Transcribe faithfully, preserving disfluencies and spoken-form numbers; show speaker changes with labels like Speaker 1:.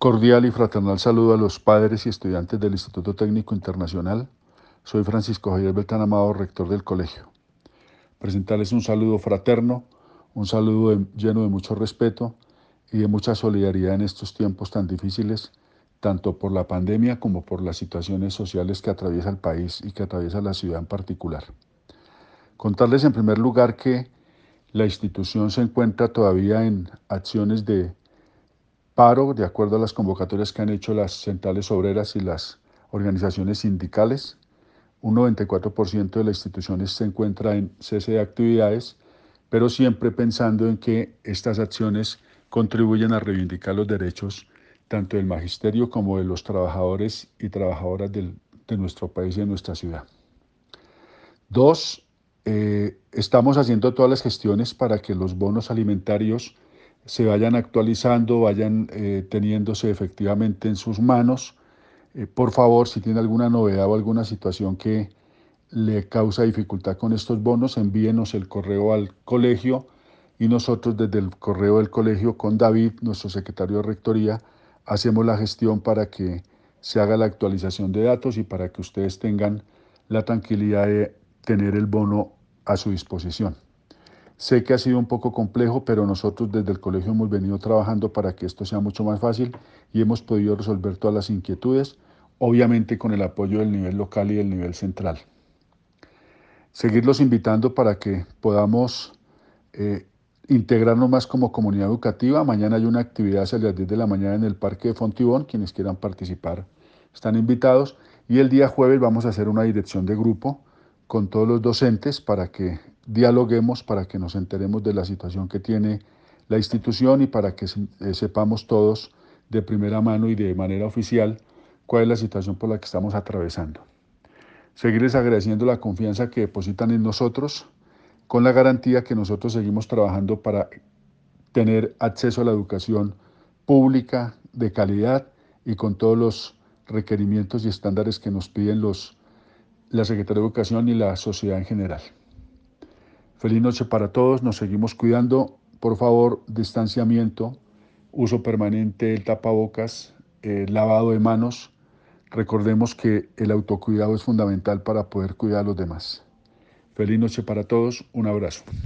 Speaker 1: Cordial y fraternal saludo a los padres y estudiantes del Instituto Técnico Internacional. Soy Francisco Javier Beltrán Amado, rector del colegio. Presentarles un saludo fraterno, un saludo de, lleno de mucho respeto y de mucha solidaridad en estos tiempos tan difíciles, tanto por la pandemia como por las situaciones sociales que atraviesa el país y que atraviesa la ciudad en particular. Contarles en primer lugar que la institución se encuentra todavía en acciones de paro, de acuerdo a las convocatorias que han hecho las centrales obreras y las organizaciones sindicales. Un noventa y cuatro por ciento de la institución se encuentra en cese de actividades, pero siempre pensando en que estas acciones contribuyen a reivindicar los derechos tanto del magisterio como de los trabajadores y trabajadoras del, de nuestro país y de nuestra ciudad. Dos, eh, estamos haciendo todas las gestiones para que los bonos alimentarios se vayan actualizando, vayan eh, teniéndose efectivamente en sus manos. Eh, por favor, si tiene alguna novedad o alguna situación que le causa dificultad con estos bonos, envíenos el correo al colegio y nosotros desde el correo del colegio con David, nuestro secretario de Rectoría, hacemos la gestión para que se haga la actualización de datos y para que ustedes tengan la tranquilidad de tener el bono a su disposición. Sé que ha sido un poco complejo, pero nosotros desde el colegio hemos venido trabajando para que esto sea mucho más fácil y hemos podido resolver todas las inquietudes, obviamente con el apoyo del nivel local y del nivel central. Seguirlos invitando para que podamos eh, integrarnos más como comunidad educativa. Mañana hay una actividad hacia las diez de la mañana en el Parque de Fontibón. Quienes quieran participar están invitados. Y el día jueves vamos a hacer una dirección de grupo con todos los docentes para que dialoguemos, para que nos enteremos de la situación que tiene la institución y para que sepamos todos de primera mano y de manera oficial cuál es la situación por la que estamos atravesando. Seguirles agradeciendo la confianza que depositan en nosotros, con la garantía que nosotros seguimos trabajando para tener acceso a la educación pública de calidad y con todos los requerimientos y estándares que nos piden los, la Secretaría de Educación y la sociedad en general. Feliz noche para todos, nos seguimos cuidando. Por favor, distanciamiento, uso permanente del tapabocas, eh, lavado de manos. Recordemos que el autocuidado es fundamental para poder cuidar a los demás. Feliz noche para todos, un abrazo.